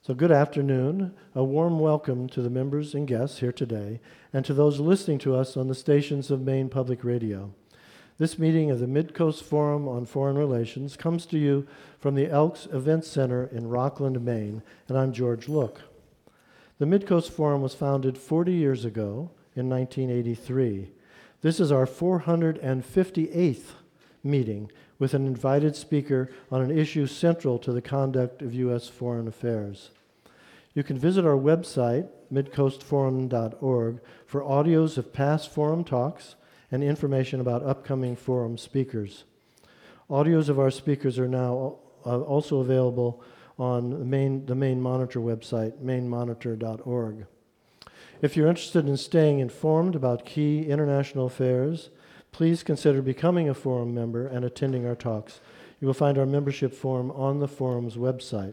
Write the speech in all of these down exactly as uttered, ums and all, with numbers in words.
So good afternoon, a warm welcome to the members and guests here today, and to those listening to us on the stations of Maine Public Radio. This meeting of the Midcoast Forum on Foreign Relations comes to you from the Elks Event Center in Rockland, Maine, and I'm George Look. The Midcoast Forum was founded forty years ago in nineteen eighty-three. This is our four hundred fifty-eighth meeting with an invited speaker on an issue central to the conduct of U S foreign affairs. You can visit our website, midcoast forum dot org, for audios of past forum talks and information about upcoming forum speakers. Audios of our speakers are now uh, also available on the Maine, the Maine Monitor website, maine monitor dot org. If you're interested in staying informed about key international affairs, please consider becoming a forum member and attending our talks. You will find our membership form on the forum's website.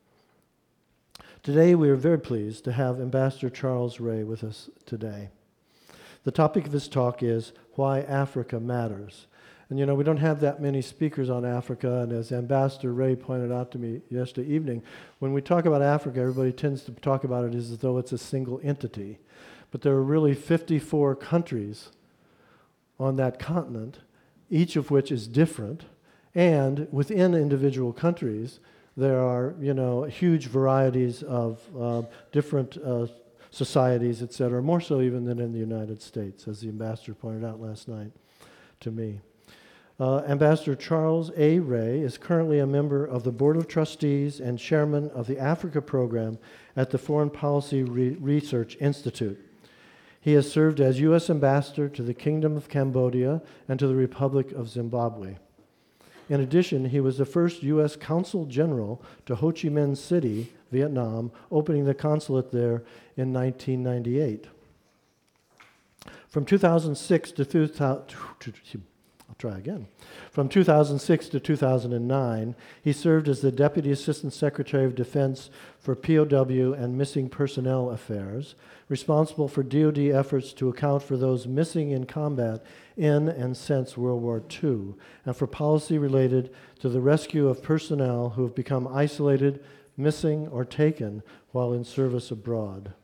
Today, we are very pleased to have Ambassador Charles Ray with us today. The topic of his talk is Why Africa Matters. And you know, we don't have that many speakers on Africa, and as Ambassador Ray pointed out to me yesterday evening, when we talk about Africa, everybody tends to talk about it as though it's a single entity. But there are really fifty-four countries on that continent, each of which is different, and within individual countries, there are, you know, huge varieties of uh, different uh, societies, et cetera, more so even than in the United States, as the ambassador pointed out last night to me. Uh, Ambassador Charles A. Ray is currently a member of the Board of Trustees and chairman of the Africa Program at the Foreign Policy Re- Research Institute. He has served as U S Ambassador to the Kingdom of Cambodia and to the Republic of Zimbabwe. In addition, he was the first U S Consul General to Ho Chi Minh City, Vietnam, opening the consulate there in nineteen ninety-eight. From two thousand six to, two thousand, I'll try again. From two thousand six to two thousand nine, he served as the Deputy Assistant Secretary of Defense for P O W and Missing Personnel Affairs, responsible for D O D efforts to account for those missing in combat in and since World War Two, and for policy related to the rescue of personnel who have become isolated, missing, or taken while in service abroad.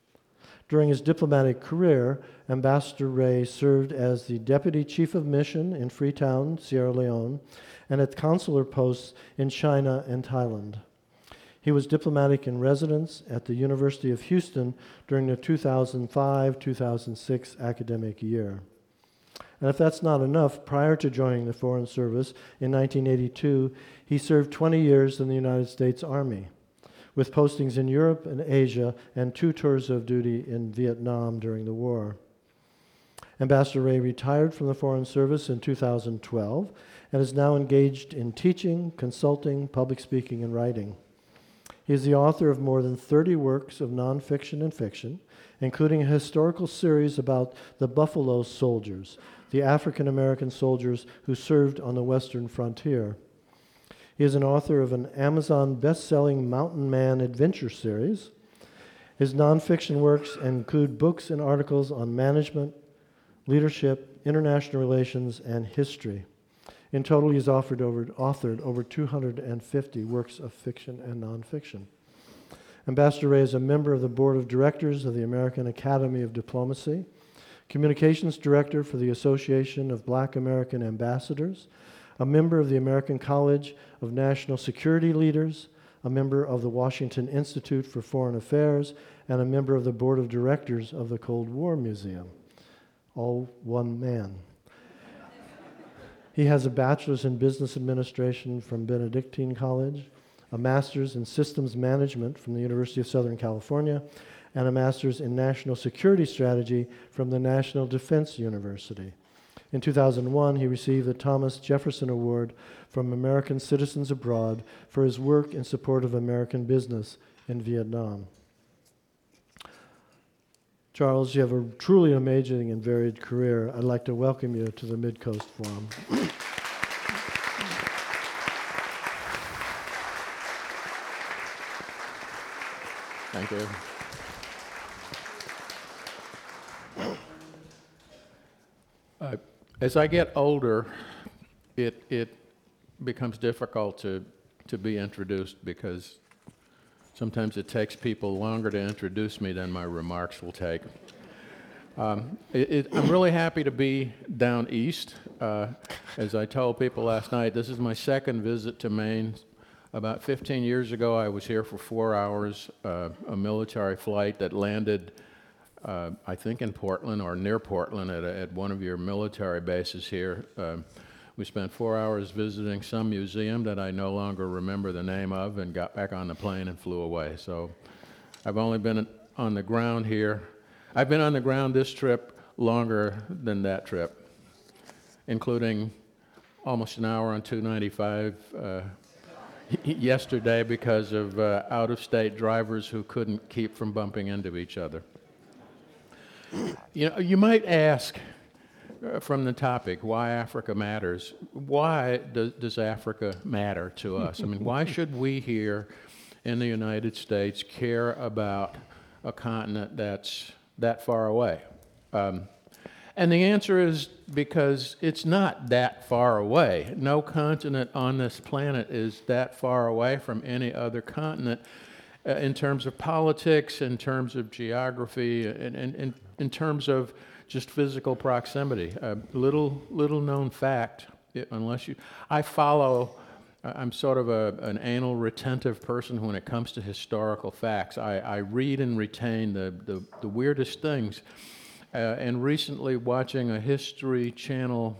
During his diplomatic career, Ambassador Ray served as the Deputy Chief of Mission in Freetown, Sierra Leone, and at consular posts in China and Thailand. He was diplomatic in residence at the University of Houston during the two thousand five two thousand six academic year. And if that's not enough, prior to joining the Foreign Service in nineteen eighty-two, he served twenty years in the United States Army, with postings in Europe and Asia and two tours of duty in Vietnam during the war. Ambassador Ray retired from the Foreign Service in two thousand twelve and is now engaged in teaching, consulting, public speaking, and writing. He is the author of more than thirty works of nonfiction and fiction, including a historical series about the Buffalo Soldiers, the African-American soldiers who served on the Western frontier. He is an author of an Amazon best-selling Mountain Man adventure series. His nonfiction works include books and articles on management, leadership, international relations, and history. In total, he's offered over, authored over two hundred fifty works of fiction and nonfiction. Ambassador Ray is a member of the Board of Directors of the American Academy of Diplomacy, Communications Director for the Association of Black American Ambassadors, a member of the American College of National Security Leaders, a member of the Washington Institute for Foreign Affairs, and a member of the Board of Directors of the Cold War Museum. All one man. He has a bachelor's in business administration from Benedictine College, a master's in systems management from the University of Southern California, and a master's in national security strategy from the National Defense University. In two thousand one, he received the Thomas Jefferson Award from American Citizens Abroad for his work in support of American business in Vietnam. Charles, you have a truly amazing and varied career. I'd like to welcome you to the Midcoast Forum. Thank you. Uh, as I get older, it it becomes difficult to to be introduced because Sometimes it takes people longer to introduce me than my remarks will take. Um, it, it, I'm really happy to be down east. Uh, as I told people last night, this is my second visit to Maine. About fifteen years ago, I was here for four hours, uh, a military flight that landed, uh, I think in Portland or near Portland at, a, at one of your military bases here. Uh, we spent four hours visiting some museum that I no longer remember the name of and got back on the plane and flew away. So I've only been on the ground here. I've been on the ground this trip longer than that trip, including almost an hour on two ninety-five uh, yesterday because of uh, out-of-state drivers who couldn't keep from bumping into each other. You know, you might ask uh, from the topic, why Africa matters. Why does, does Africa matter to us? I mean, why should we here in the United States care about a continent that's that far away? Um, and the answer is because it's not that far away. No continent on this planet is that far away from any other continent uh, in terms of politics, in terms of geography, and in, in terms of just physical proximity. A little, little known fact, it, unless you, I follow, I'm sort of a, an anal retentive person when it comes to historical facts. I, I read and retain the, the, the weirdest things. Uh, and recently, watching a History Channel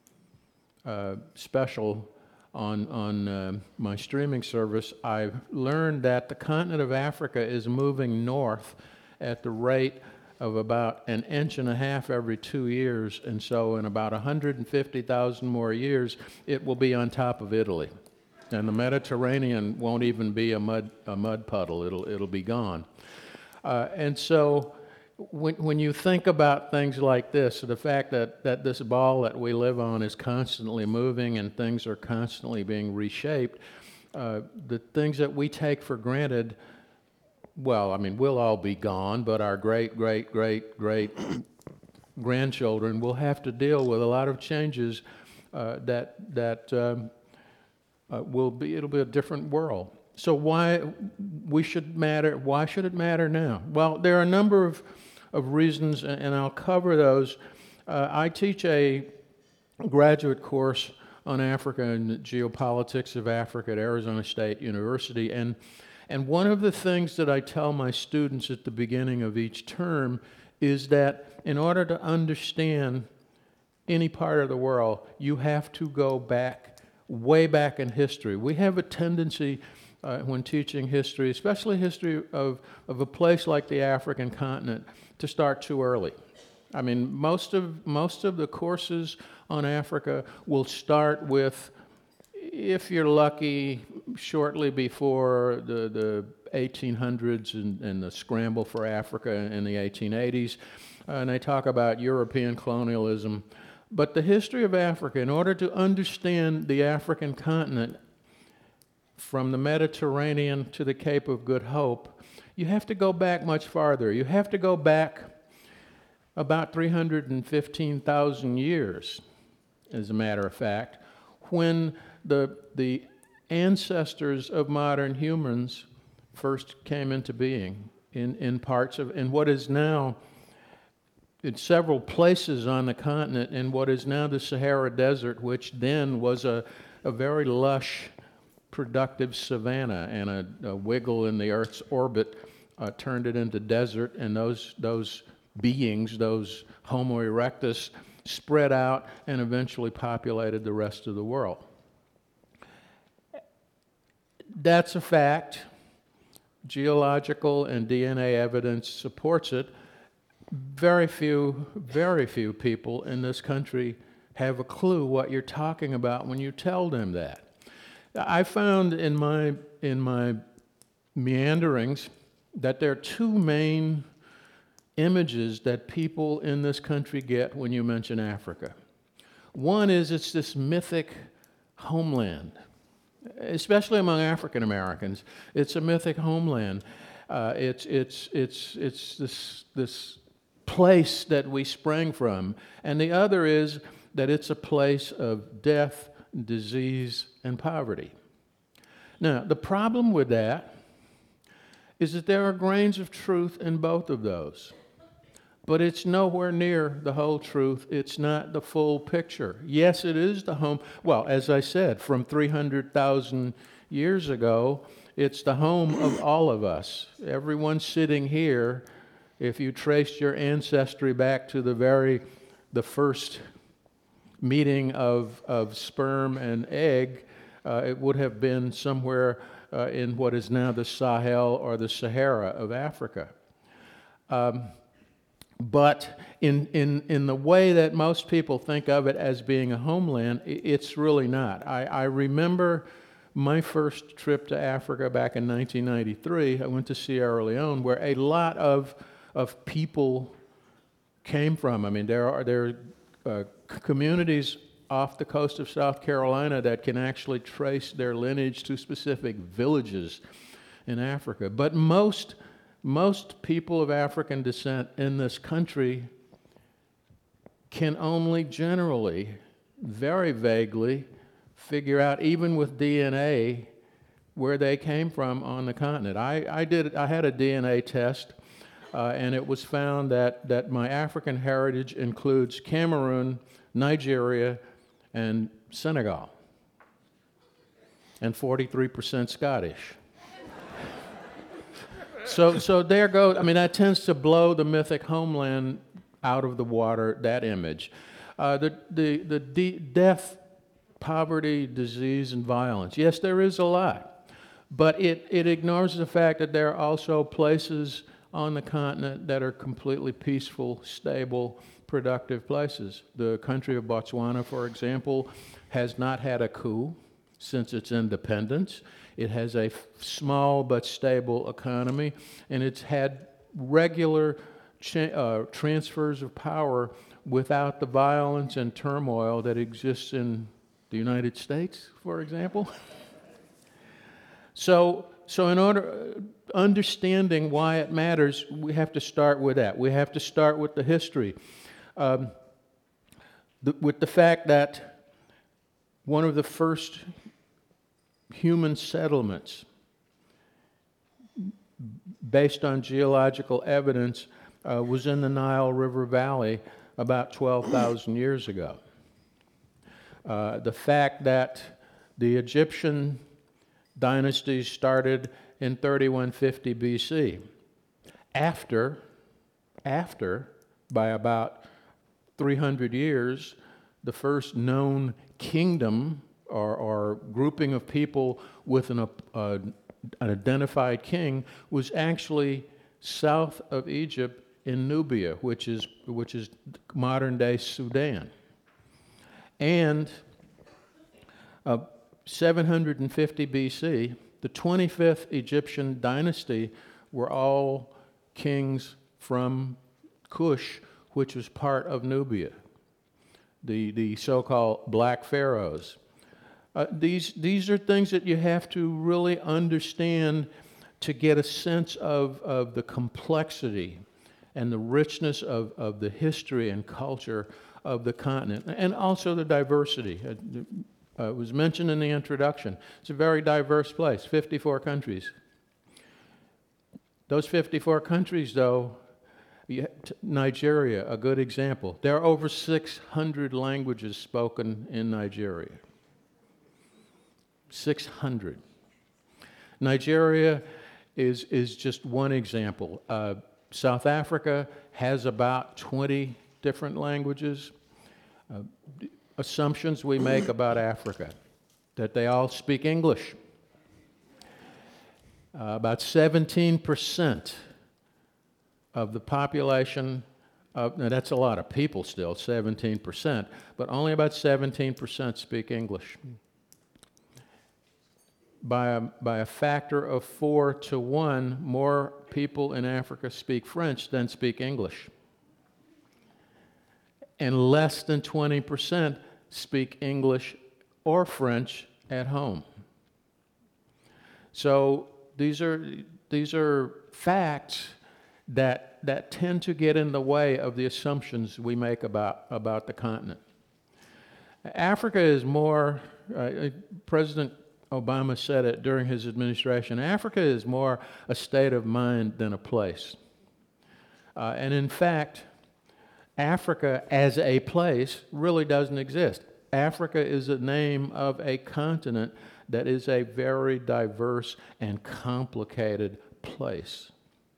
uh, special on, on uh, my streaming service, I've learned that the continent of Africa is moving north at the rate of about an inch and a half every two years. And so in about one hundred fifty thousand more years, it will be on top of Italy. And the Mediterranean won't even be a mud, a mud puddle. It'll, it'll be gone. Uh, and so when, when you think about things like this, the fact that, that this ball that we live on is constantly moving and things are constantly being reshaped, uh, the things that we take for granted, well, I mean, we'll all be gone, but our great, great, great, great grandchildren will have to deal with a lot of changes uh, that, that um, Uh, will be, it'll be a different world. So why we should matter, why should it matter now? Well, there are a number of, of reasons, and, and I'll cover those. Uh, I teach a graduate course on Africa and the geopolitics of Africa at Arizona State University, and, and one of the things that I tell my students at the beginning of each term is that in order to understand any part of the world, you have to go back way back in history. We have a tendency uh, when teaching history, especially history of, of a place like the African continent, to start too early. I mean, most of, most of the courses on Africa will start with, if you're lucky, shortly before the, the eighteen hundreds and, and the scramble for Africa in the eighteen eighties, uh, and they talk about European colonialism. But the history of Africa, in order to understand the African continent from the Mediterranean to the Cape of Good Hope, you have to go back much farther. You have to go back about three hundred fifteen thousand years, as a matter of fact, when the, the ancestors of modern humans first came into being in, in parts of, in what is now in several places on the continent in what is now the Sahara Desert, which then was a, a very lush, productive savanna, and a, a wiggle in the Earth's orbit uh, turned it into desert, and those, those beings, those Homo erectus, spread out and eventually populated the rest of the world. That's a fact. Geological and D N A evidence supports it. Very few, very few people in this country have a clue what you're talking about when you tell them that. I found in my, in my meanderings that there are two main images that people in this country get when you mention Africa. One is it's this mythic homeland, especially among African Americans. It's a mythic homeland. Uh, it's, it's, it's, it's this, this place that we sprang from. And the other is that it's a place of death, disease, and poverty. Now, the problem with that is that there are grains of truth in both of those. But it's nowhere near the whole truth. It's not the full picture. Yes, it is the home. Well, as I said, from three hundred thousand years ago, it's the home of all of us. Everyone sitting here, if you traced your ancestry back to the very, the first meeting of, of sperm and egg, uh, it would have been somewhere uh, in what is now the Sahel or the Sahara of Africa. Um, But in, in, in the way that most people think of it as being a homeland, it's really not. I, I remember my first trip to Africa back in nineteen ninety-three. I went to Sierra Leone, where a lot of, of people came from. I mean, there are, there are uh, communities off the coast of South Carolina that can actually trace their lineage to specific villages in Africa. But most Most people of African descent in this country can only generally, very vaguely, figure out, even with D N A, where they came from on the continent. I, I did. I had a D N A test, uh, and it was found that, that my African heritage includes Cameroon, Nigeria, and Senegal, and forty-three percent Scottish. So, so there goes, I mean, that tends to blow the mythic homeland out of the water, that image. Uh, the the, the de- death, poverty, disease, and violence. Yes, there is a lot. But it, it ignores the fact that there are also places on the continent that are completely peaceful, stable, productive places. The country of Botswana, for example, has not had a coup since its independence. It has a f- small but stable economy, and it's had regular cha- uh, transfers of power without the violence and turmoil that exists in the United States, for example. so, so in order, uh, understanding why it matters, we have to start with that. We have to start with the history, um, the, with the fact that one of the first human settlements based on geological evidence uh, was in the Nile River Valley about twelve thousand years ago. Uh, the fact that the Egyptian dynasties started in thirty-one fifty B C, after, after, by about three hundred years, the first known kingdom Or, or grouping of people with an, uh, an identified king was actually south of Egypt in Nubia, which is, which is modern-day Sudan. And uh, seven hundred fifty B C, the twenty-fifth Egyptian dynasty were all kings from Kush, which was part of Nubia, the, the so-called Black Pharaohs. Uh, these, these are things that you have to really understand to get a sense of, of the complexity and the richness of, of the history and culture of the continent, and also the diversity. Uh, it was mentioned in the introduction. It's a very diverse place, fifty-four countries. Those fifty-four countries, though, Nigeria, a good example. There are over six hundred languages spoken in Nigeria. six hundred. Nigeria is, is just one example. Uh, South Africa has about twenty different languages. Uh, assumptions we make about Africa, that they all speak English. Uh, about seventeen percent of the population, of, now that's a lot of people still, seventeen percent, but only about seventeen percent speak English. By a, by a factor of four to one, more people in Africa speak French than speak English. And less than twenty percent speak English or French at home. So these are, these are facts that, that tend to get in the way of the assumptions we make about, about the continent. Africa is more, uh, President Obama said it during his administration, Africa is more a state of mind than a place. Uh, and in fact, Africa as a place really doesn't exist. Africa is a name of a continent that is a very diverse and complicated place.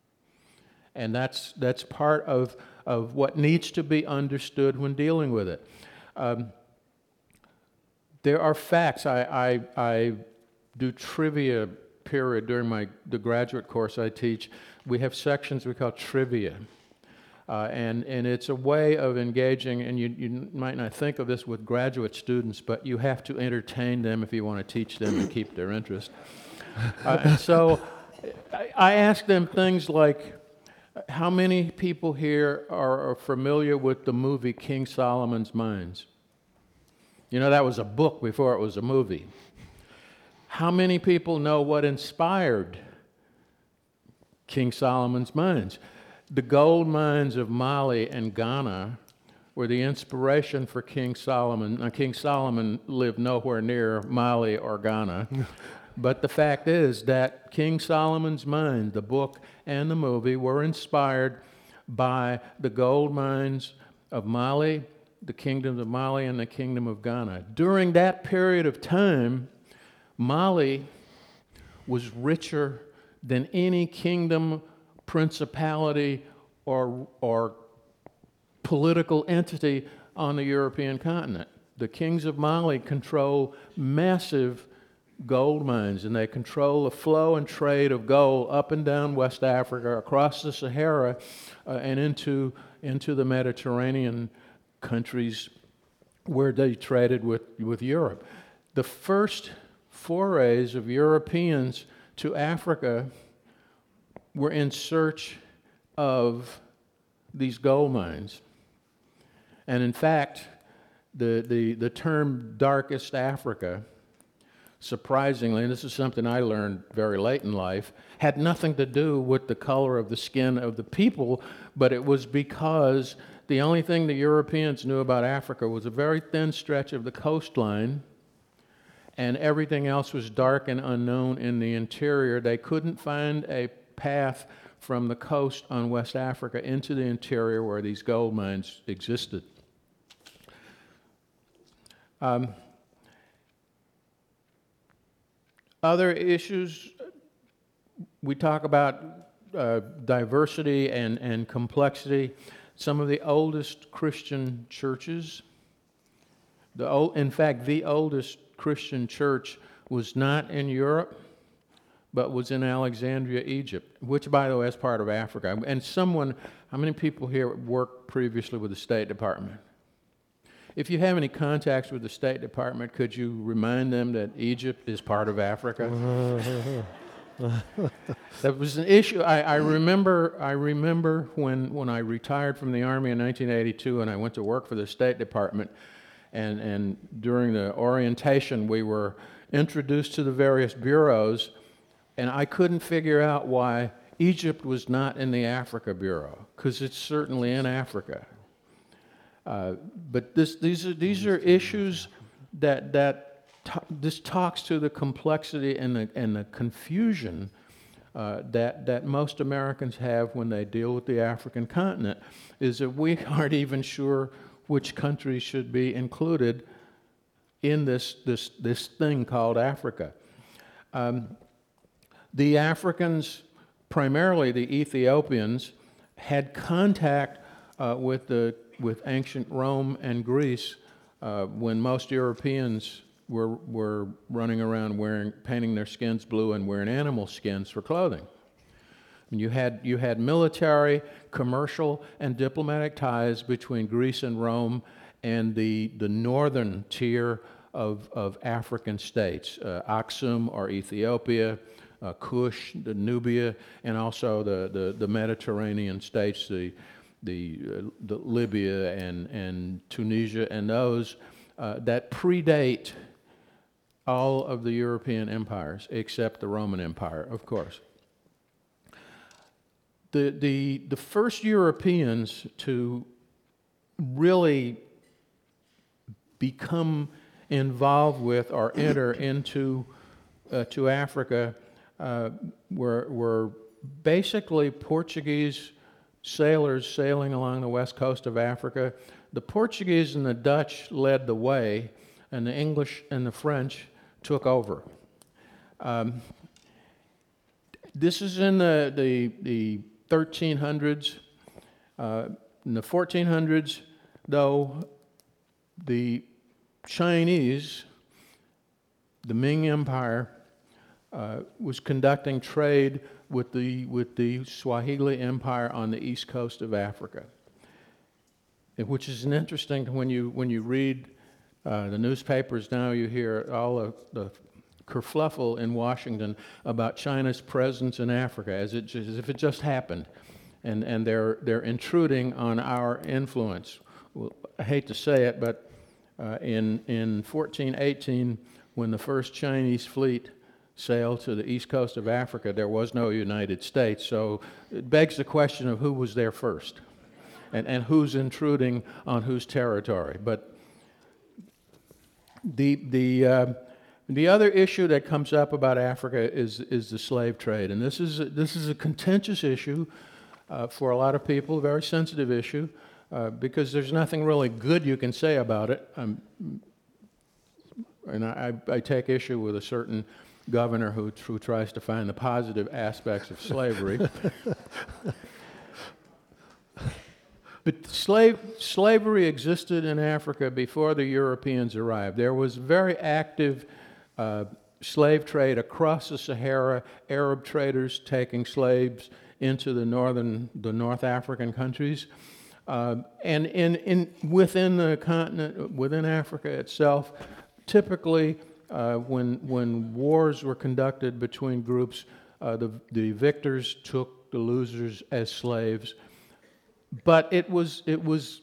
And that's, that's part of, of what needs to be understood when dealing with it. Um, there are facts. I, I, I do trivia period during my, the graduate course I teach. We have sections we call trivia. Uh, and, and it's a way of engaging, and you, you might not think of this with graduate students, but you have to entertain them if you want to teach them and keep their interest. Uh, and so I, I ask them things like, how many people here are, are familiar with the movie King Solomon's Mines? You know, that was a book before it was a movie. How many people know what inspired King Solomon's Mines? The gold mines of Mali and Ghana were the inspiration for King Solomon. Now, King Solomon lived nowhere near Mali or Ghana, but the fact is that King Solomon's Mines, the book and the movie, were inspired by the gold mines of Mali, the kingdoms of Mali and the kingdom of Ghana. During that period of time, Mali was richer than any kingdom, principality, or, or political entity on the European continent. The kings of Mali control massive gold mines, and they control the flow and trade of gold up and down West Africa, across the Sahara, uh, and into, into the Mediterranean countries where they traded with, with Europe. The first forays of Europeans to Africa were in search of these gold mines. And in fact, the, the, the term darkest Africa, surprisingly, and this is something I learned very late in life, had nothing to do with the color of the skin of the people, but it was because the only thing the Europeans knew about Africa was a very thin stretch of the coastline, and everything else was dark and unknown in the interior. They couldn't find a path from the coast on West Africa into the interior where these gold mines existed. Um, other issues, we talk about uh, diversity and, and complexity. Some of the oldest Christian churches, the old, in fact, the oldest Christian church was not in Europe, but was in Alexandria, Egypt, which, by the way, is part of Africa. And someone, how many people here worked previously with the State Department? If you have any contacts with the State Department, could you remind them that Egypt is part of Africa? That was an issue. I, I remember. I remember when when I retired from the Army in nineteen eighty-two, and I went to work for the State Department. And and during the orientation, we were introduced to the various bureaus. And I couldn't figure out why Egypt was not in the Africa Bureau, because it's certainly in Africa. Uh, but this, these are these are issues that that t- this talks to the complexity and the and the confusion uh, that that most Americans have when they deal with the African continent. Is that we aren't even sure which countries should be included in this this this thing called Africa. Um, The Africans, primarily the Ethiopians, had contact uh, with the with ancient Rome and Greece uh, when most Europeans were were running around wearing painting their skins blue and wearing animal skins for clothing. And you had you had military, commercial, and diplomatic ties between Greece and Rome and the the northern tier of of African states, uh, Aksum or Ethiopia. Uh, Kush, the Nubia, and also the, the, the Mediterranean states, the, the, uh, the Libya and, and Tunisia, and those uh, that predate all of the European empires, except the Roman Empire, of course. The, the, the first Europeans to really become involved with or enter into uh, to Africa uh, were, were basically Portuguese sailors sailing along the west coast of Africa. The Portuguese and the Dutch led the way, and the English and the French took over. Um, this is in the, the, the thirteen hundreds. Uh, in the fourteen hundreds, though, the Chinese, the Ming Empire, uh, was conducting trade with the, with the Swahili Empire on the east coast of Africa, which is an interesting, when you, when you read uh, the newspapers now, you hear all the, the kerfluffle in Washington about China's presence in Africa, as, it, as if it just happened, and, and they're, they're intruding on our influence. Well, I hate to say it, but uh, in, in fourteen eighteen, when the first Chinese fleet sailed to the east coast of Africa, there was no United States, so it begs the question of who was there first, and, and who's intruding on whose territory. But the, the, uh, the other issue that comes up about Africa is, is the slave trade, and this is, a, this is a contentious issue uh, for a lot of people, a very sensitive issue, uh, because there's nothing really good you can say about it. Um, and I, I take issue with a certain governor who, who tries to find the positive aspects of slavery. But slave, slavery existed in Africa before the Europeans arrived. There was very active uh, slave trade across the Sahara, Arab traders taking slaves into the northern, the North African countries. Uh, and in, in, within the continent, within Africa itself, typically uh, when, when wars were conducted between groups, uh, the, the victors took the losers as slaves. But it was, it was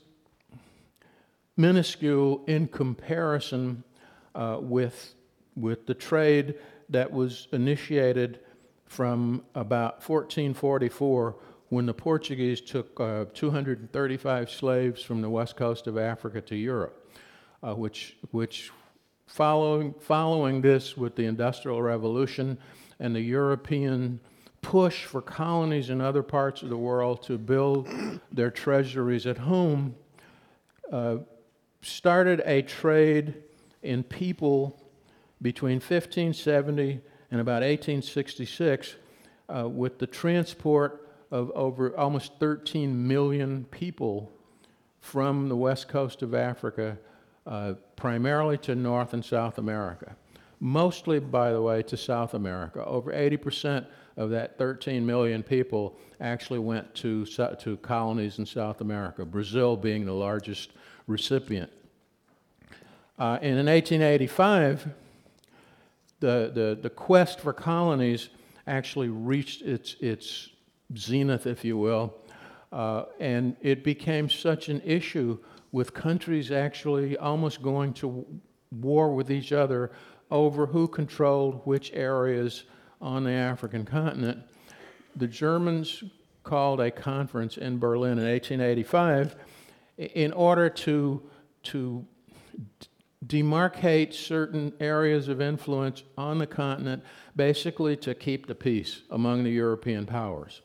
minuscule in comparison uh, with, with the trade that was initiated from about fourteen forty-four, when the Portuguese took uh, two hundred thirty-five slaves from the west coast of Africa to Europe, uh, which, which following, following this with the Industrial Revolution and the European push for colonies in other parts of the world to build their treasuries at home, uh, started a trade in people between fifteen seventy and about eighteen sixty-six uh, with the transport of over almost thirteen million people from the west coast of Africa, uh, primarily to North and South America. Mostly, by the way, to South America. Over eighty percent of that thirteen million people actually went to, to colonies in South America, Brazil being the largest recipient. Uh, and in eighteen eighty-five, the, the, the quest for colonies actually reached its, its zenith, if you will, uh, and it became such an issue with countries actually almost going to war with each other over who controlled which areas on the African continent. The Germans called a conference in Berlin in eighteen eighty-five in order to, to demarcate certain areas of influence on the continent, basically to keep the peace among the European powers.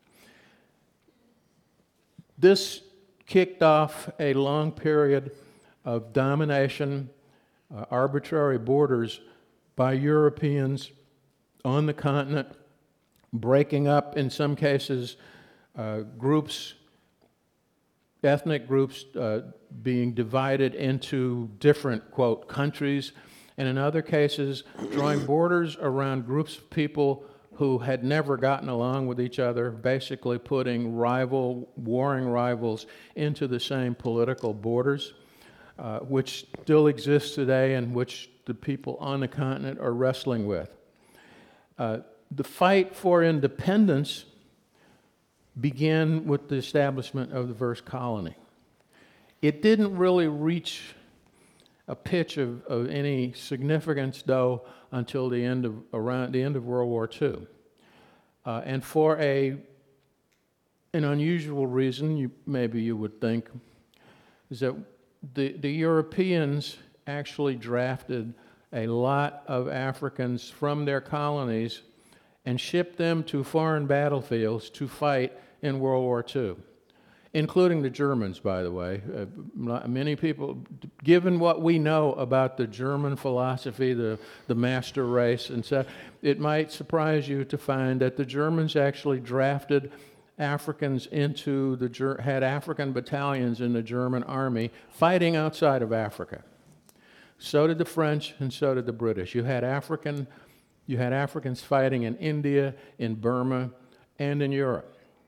This kicked off a long period of domination, uh, arbitrary borders by Europeans on the continent, breaking up, in some cases, uh, groups, ethnic groups uh, being divided into different, quote, countries, and in other cases, drawing borders around groups of people who had never gotten along with each other, basically putting rival, warring rivals into the same political borders, uh, which still exists today and which the people on the continent are wrestling with. Uh, the fight for independence began with the establishment of the first colony. It didn't really reach a pitch of, of any significance, though, until the end of around the end of World War Two, uh, and for a an unusual reason, you, maybe you would think, is that the the Europeans actually drafted a lot of Africans from their colonies and shipped them to foreign battlefields to fight in World War Two, including the Germans, by the way. Uh, many people, given what we know about the German philosophy, the, the master race, and so, it might surprise you to find that the Germans actually drafted Africans into the, had African battalions in the German army fighting outside of Africa. So did the French, and so did the British. You had African, you had Africans fighting in India, in Burma, and in Europe.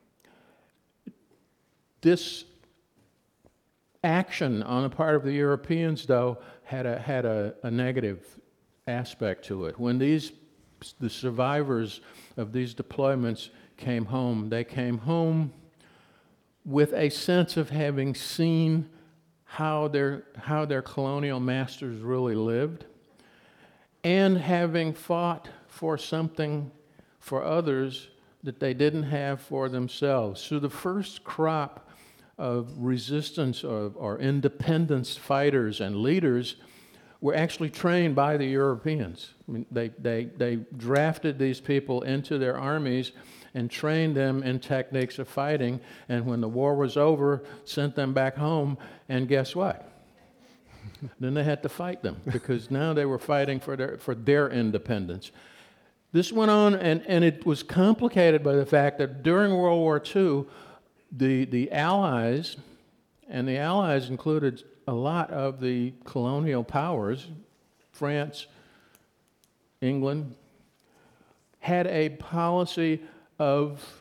This action on the part of the Europeans, though, had a had a, a negative aspect to it. When these the survivors of these deployments came home, they came home with a sense of having seen how their how their colonial masters really lived, and having fought for something for others that they didn't have for themselves. So the first crop of resistance or, or independence fighters and leaders were actually trained by the Europeans. I mean, they, they, they drafted these people into their armies and trained them in techniques of fighting, and when the war was over, sent them back home, and guess what? Then they had to fight them, because now they were fighting for their, for their independence. This went on, and, and it was complicated by the fact that during World War Two, the, the Allies, and the Allies included a lot of the colonial powers, France, England, had a policy of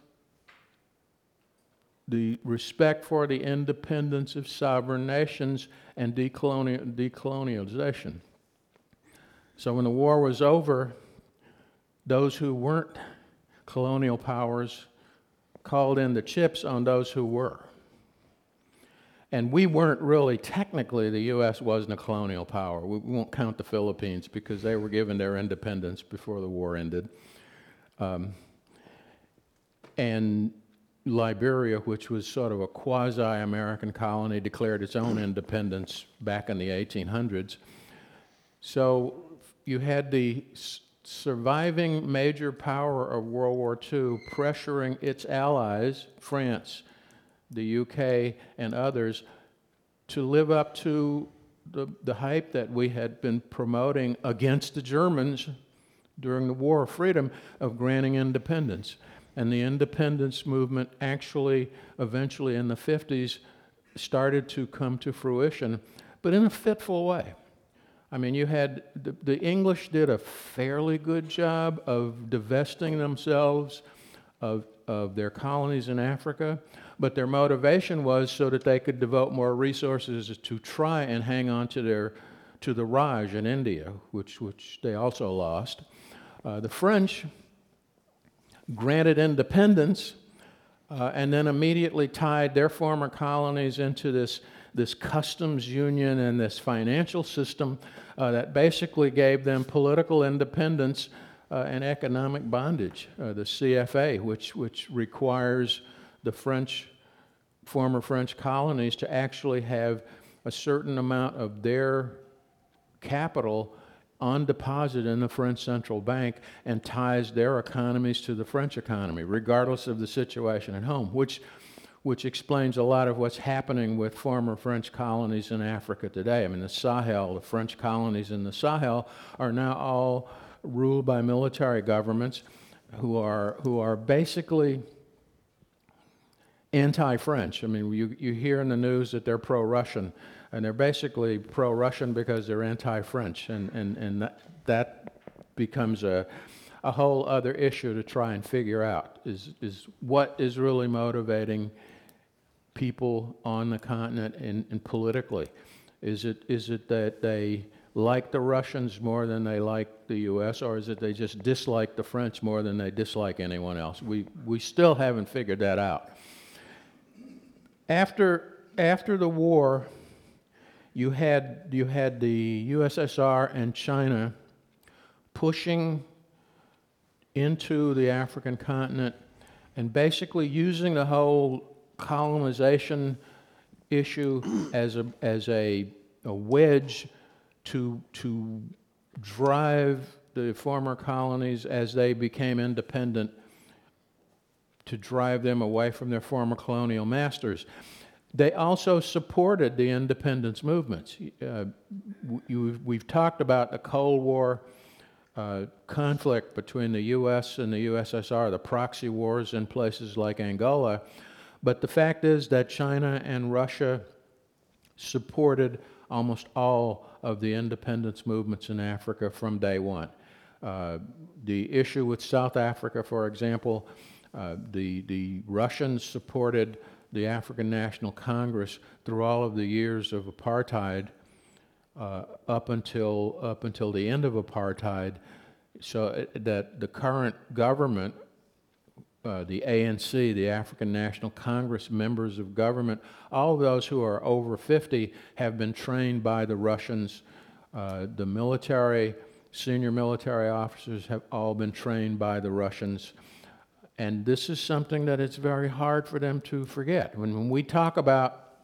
the respect for the independence of sovereign nations and decolonial, decolonialization. So when the war was over, those who weren't colonial powers called in the chips on those who were. And we weren't really, technically, the U S wasn't a colonial power. We won't count the Philippines because they were given their independence before the war ended. Um, and Liberia, which was sort of a quasi-American colony, declared its own independence back in the eighteen hundreds. So you had the surviving major power of World War Two pressuring its allies, France, the U K, and others, to live up to the, the hype that we had been promoting against the Germans during the War of Freedom of granting independence. And the independence movement actually, eventually in the fifties, started to come to fruition, but in a fitful way. I mean, you had, the, the English did a fairly good job of divesting themselves of, of their colonies in Africa, but their motivation was so that they could devote more resources to try and hang on to their, to the Raj in India, which, which they also lost. Uh, the French granted independence uh, and then immediately tied their former colonies into this, this customs union and this financial system uh, that basically gave them political independence uh, and economic bondage. Uh, the C F A, which, which requires the French, former French colonies to actually have a certain amount of their capital on deposit in the French central bank, and ties their economies to the French economy, regardless of the situation at home, which, which explains a lot of what's happening with former French colonies in Africa today. I mean, the Sahel, the French colonies in the Sahel are now all ruled by military governments who are, who are basically anti-French. I mean, you, you hear in the news that they're pro-Russian, and they're basically pro-Russian because they're anti-French, and, and, and that, that becomes a, a whole other issue to try and figure out, is, is what is really motivating people on the continent and, and politically. Is it, is it that they like the Russians more than they like the U S, or is it they just dislike the French more than they dislike anyone else? We, we still haven't figured that out. After, after the war, You had, you had the U S S R and China pushing into the African continent and basically using the whole colonization issue as a, as a, a wedge to, to drive the former colonies as they became independent, to drive them away from their former colonial masters. They also supported the independence movements. Uh, you, we've talked about the Cold War uh, conflict between the U S and the U S S R, the proxy wars in places like Angola. But the fact is that China and Russia supported almost all of the independence movements in Africa from day one. Uh, the issue with South Africa, for example, uh, the, the Russians supported the African National Congress through all of the years of apartheid, uh, up until up until the end of apartheid, so it, that the current government, uh, the A N C, the African National Congress members of government, all of those who are over fifty have been trained by the Russians. Uh, the military, senior military officers have all been trained by the Russians. And this is something that it's very hard for them to forget. When, when we talk about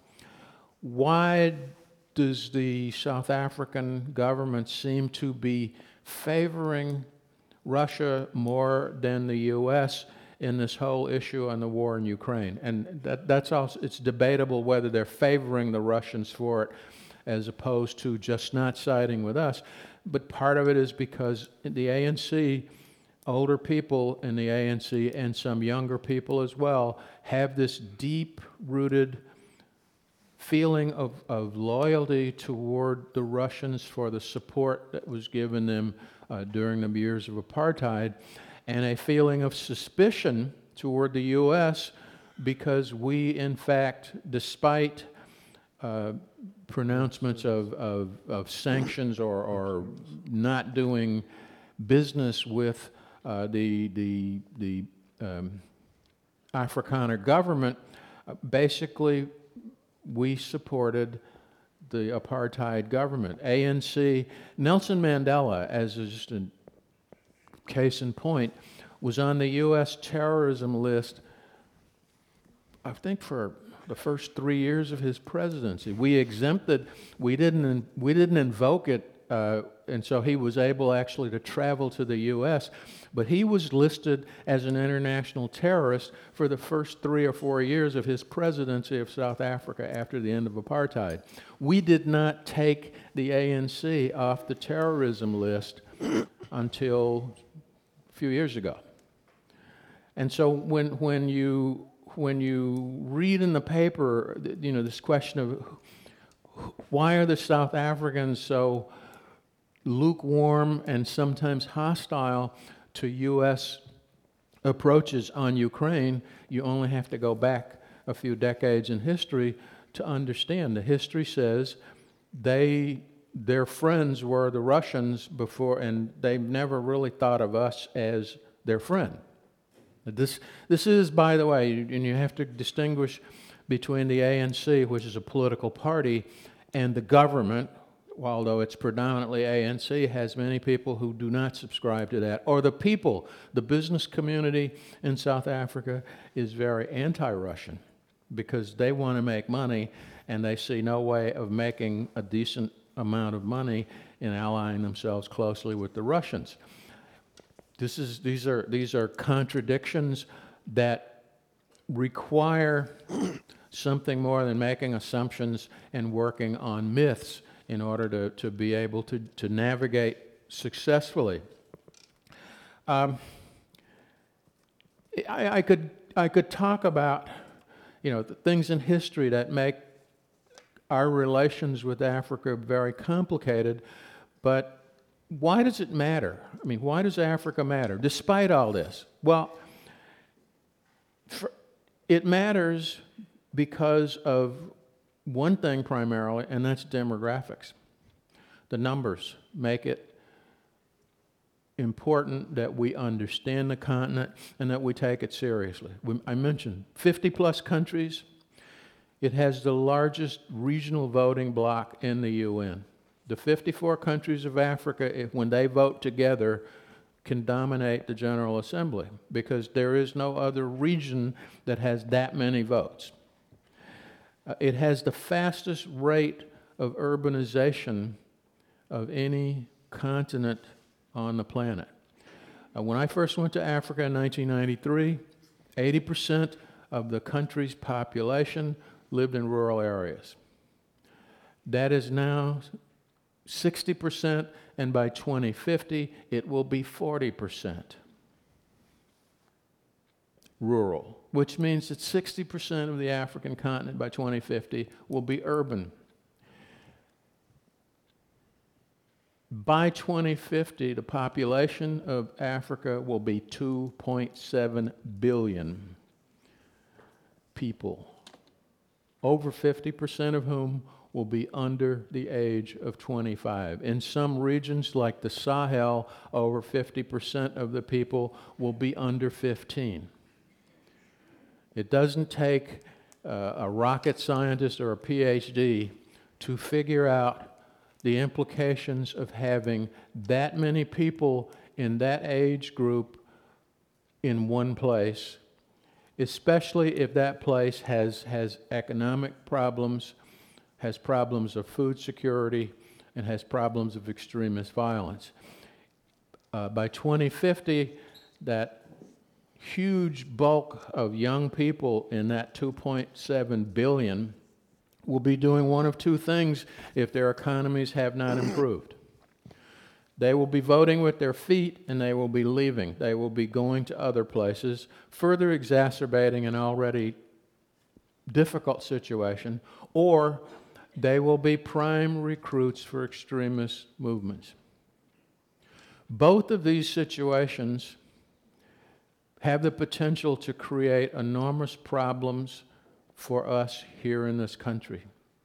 why does the South African government seem to be favoring Russia more than the U S in this whole issue on the war in Ukraine? And that, that's also, it's debatable whether they're favoring the Russians for it as opposed to just not siding with us. But part of it is because the A N C, older people in the A N C and some younger people as well, have this deep-rooted feeling of, of loyalty toward the Russians for the support that was given them uh, during the years of apartheid, and a feeling of suspicion toward the U S because we, in fact, despite uh, pronouncements of, of, of sanctions or, or not doing business with uh, the, the, the um, Afrikaner government, uh, basically we supported the apartheid government. A N C, Nelson Mandela, as just a case in point, was on the U S terrorism list, I think, for the first three years of his presidency. We exempted, we didn't, we didn't invoke it, uh, and so he was able actually to travel to the U S, but he was listed as an international terrorist for the first three or four years of his presidency of South Africa after the end of apartheid. We did not take the A N C off the terrorism list until a few years ago. And so when, when you when you read in the paper, you know, this question of why are the South Africans so lukewarm and sometimes hostile to U S approaches on Ukraine, you only have to go back a few decades in history to understand. The history says they, their friends were the Russians before, and they've never really thought of us as their friend. This, this is, by the way, and you have to distinguish between the A N C, which is a political party, and the government, although it's predominantly A N C, has many people who do not subscribe to that. Or the people, the business community in South Africa is very anti-Russian because they want to make money and they see no way of making a decent amount of money in allying themselves closely with the Russians. This is, these are, these are contradictions that require something more than making assumptions and working on myths in order to, to be able to, to navigate successfully. Um, I, I, could, I could talk about, you know, the things in history that make our relations with Africa very complicated, but why does it matter? I mean, why does Africa matter, despite all this? Well, for, it matters because of one thing primarily, and that's demographics. The numbers make it important that we understand the continent and that we take it seriously. We, I mentioned fifty plus countries. It has the largest regional voting bloc in the U N. The fifty-four countries of Africa, if, when they vote together, can dominate the General Assembly because there is no other region that has that many votes. Uh, it has the fastest rate of urbanization of any continent on the planet. Uh, when I first went to Africa in nineteen ninety-three, eighty percent of the country's population lived in rural areas. That is now sixty percent, and by twenty fifty, it will be forty percent rural, which means that sixty percent of the African continent by twenty fifty will be urban. By twenty fifty, the population of Africa will be two point seven billion people, over fifty percent of whom will be under the age of twenty-five. In some regions, like the Sahel, over fifty percent of the people will be under fifteen. It doesn't take uh, a rocket scientist or a P H D to figure out the implications of having that many people in that age group in one place, especially if that place has, has economic problems, has problems of food security, and has problems of extremist violence. Uh, by twenty fifty, that huge bulk of young people in that two point seven billion will be doing one of two things if their economies have not improved. They will be voting with their feet, and they will be leaving. They will be going to other places, further exacerbating an already difficult situation, or they will be prime recruits for extremist movements. Both of these situations have the potential to create enormous problems for us here in this country.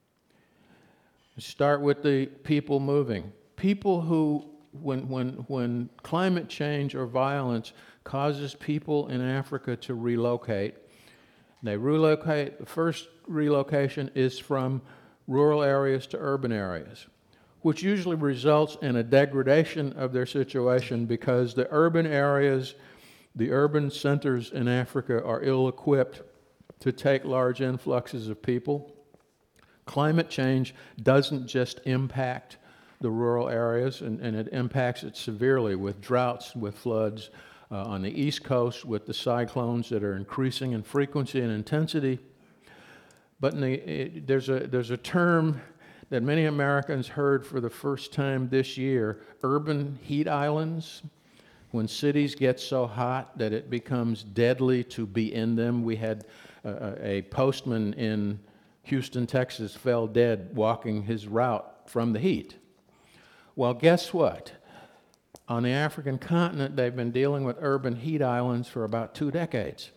Start with the people moving. People who, when, when, when climate change or violence causes people in Africa to relocate, they relocate, the first relocation is from rural areas to urban areas, which usually results in a degradation of their situation because the urban areas, the urban centers in Africa are ill-equipped to take large influxes of people. Climate change doesn't just impact the rural areas, and, and it impacts it severely with droughts, with floods uh, on the East Coast, with the cyclones that are increasing in frequency and intensity. But in the, it, there's a there's a term that many Americans heard for the first time this year: urban heat islands. When cities get so hot that it becomes deadly to be in them. We had uh, a postman in Houston, Texas, fell dead walking his route from the heat. Well, guess what? On the African continent, they've been dealing with urban heat islands for about two decades.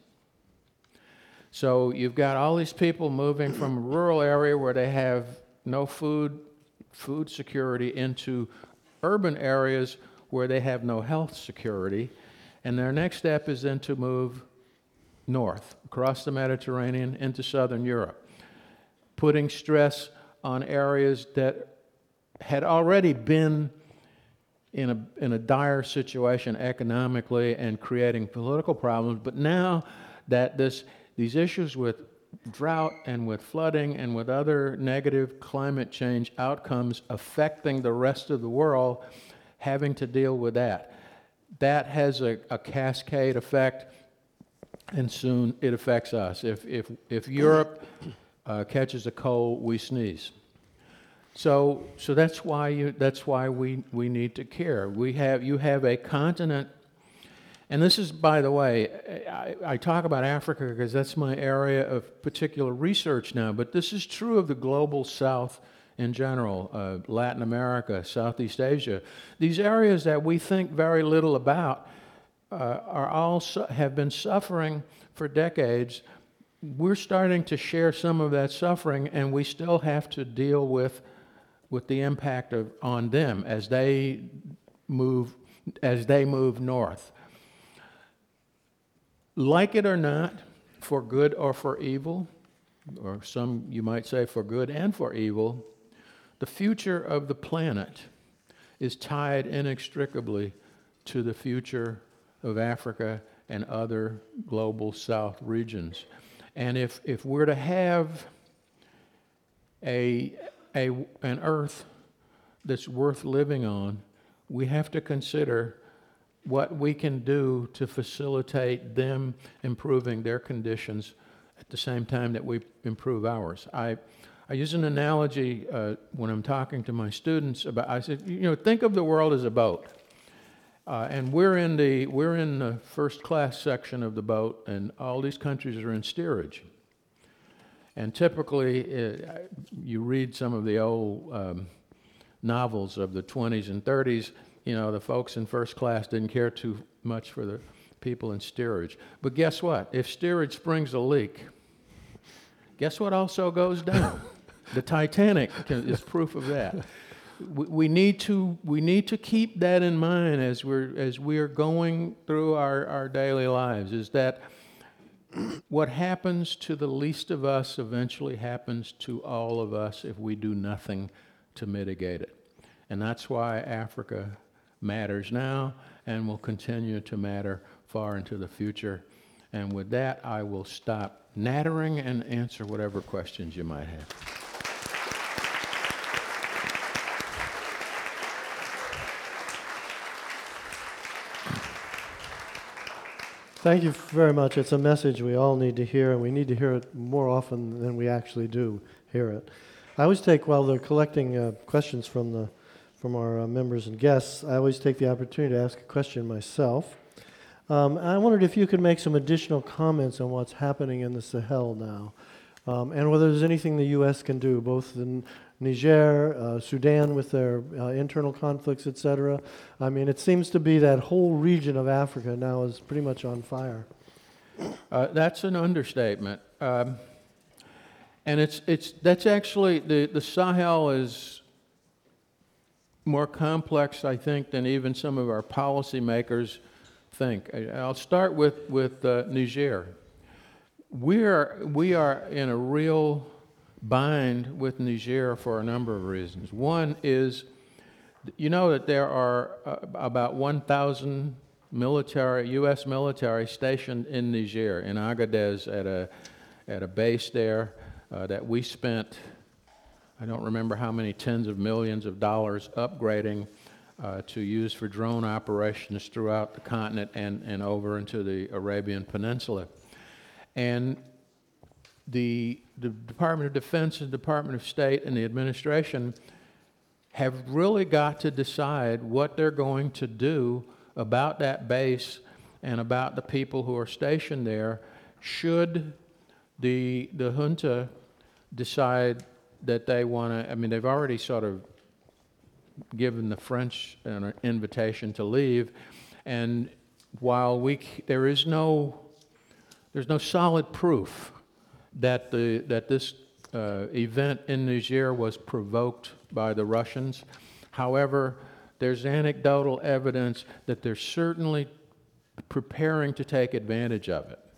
So you've got all these people moving from a rural area where they have no food, food security, into urban areas where they have no health security, and their next step is then to move north, across the Mediterranean into southern Europe, putting stress on areas that had already been in a, in a dire situation economically and creating political problems, but now that this, these issues with drought and with flooding and with other negative climate change outcomes affecting the rest of the world, having to deal with that. That has a, a cascade effect, and soon it affects us. If, if, if Europe uh, catches a cold, we sneeze. So, so that's why, you, that's why we, we need to care. We have, you have a continent, and this is, by the way, I, I talk about Africa because that's my area of particular research now, but this is true of the global South in general, uh, Latin America, Southeast Asia. These areas that we think very little about uh, are all su- have been suffering for decades. We're starting to share some of that suffering, and we still have to deal with with the impact of on them as they move as they move north. Like it or not, for good or for evil, or some you might say for good and for evil, the future of the planet is tied inextricably to the future of Africa and other global South regions. And if, if we're to have a, a, an Earth that's worth living on, we have to consider what we can do to facilitate them improving their conditions at the same time that we improve ours. I, I use an analogy uh, when I'm talking to my students about, I said, you know, think of the world as a boat. Uh, and we're in the we're in the first class section of the boat, and all these countries are in steerage. And typically, uh, you read some of the old um, novels of the twenties and thirties. You know, the folks in first class didn't care too much for the people in steerage. But guess what? If steerage springs a leak, guess what also goes down? The Titanic can, is proof of that. We, we need to we need to keep that in mind as we're as we are going through our, our daily lives. Is that what happens to the least of us eventually happens to all of us if we do nothing to mitigate it. And that's why Africa matters now and will continue to matter far into the future. And with that, I will stop nattering and answer whatever questions you might have. Thank you very much. It's a message we all need to hear, and we need to hear it more often than we actually do hear it. I always take, while they're collecting uh, questions from the from our uh, members and guests, I always take the opportunity to ask a question myself. Um, I wondered if you could make some additional comments on what's happening in the Sahel now, um, and whether there's anything the U S can do, both in Niger, uh, Sudan with their uh, internal conflicts, et cetera. I mean, it seems to be that whole region of Africa now is pretty much on fire. Uh, that's an understatement. Um, and it's it's that's actually, the, the Sahel is more complex, I think, than even some of our policymakers think. I, I'll start with, with uh, Niger. We are, we are in a real bind with Niger for a number of reasons. One is, you know that there are uh, about one thousand military, U S military stationed in Niger, in Agadez, at a, at a base there uh, that we spent, I don't remember how many tens of millions of dollars upgrading uh, to use for drone operations throughout the continent and, and over into the Arabian Peninsula. And the, the Department of Defense and Department of State and the administration have really got to decide what they're going to do about that base and about the people who are stationed there should the, the junta decide that they want to, I mean, they've already sort of given the French an invitation to leave, and while we, there is no, there's no solid proof that the that this uh, event in Niger was provoked by the Russians. However, there's anecdotal evidence that they're certainly preparing to take advantage of it.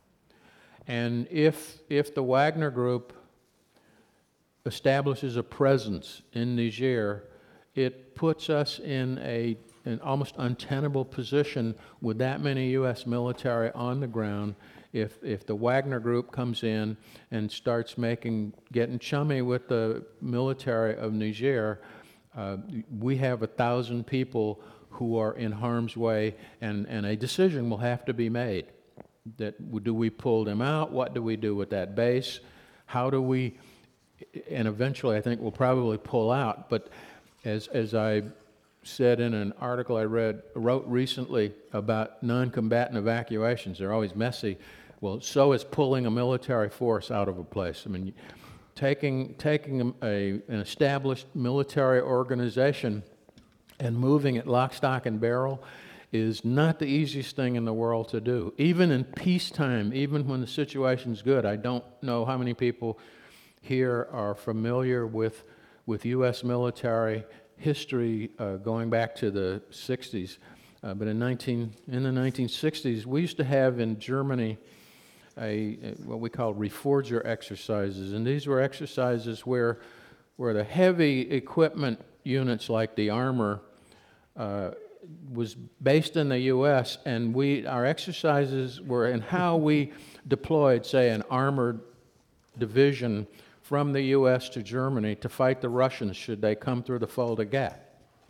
And if if the Wagner Group establishes a presence in Niger, it puts us in a an almost untenable position with that many U S military on the ground. If if the Wagner Group comes in and starts making getting chummy with the military of Niger, uh, we have a thousand people who are in harm's way, and, and a decision will have to be made. That do we pull them out? What do we do with that base? How do we? And eventually, I think we'll probably pull out. But as as I said in an article I read wrote recently about non-combatant evacuations, they're always messy. Well, so is pulling a military force out of a place. I mean, taking taking a, an established military organization and moving it lock, stock, and barrel is not the easiest thing in the world to do. Even in peacetime, even when the situation's good, I don't know how many people here are familiar with with U S military history uh, going back to the sixties. Uh, but in nineteen in the nineteen sixties, we used to have in Germany A, a what we call reforger exercises, and these were exercises where where the heavy equipment units like the armor uh, was based in the U S, and we our exercises were in how we deployed, say, an armored division from the U S to Germany to fight the Russians should they come through the Fulda Gap.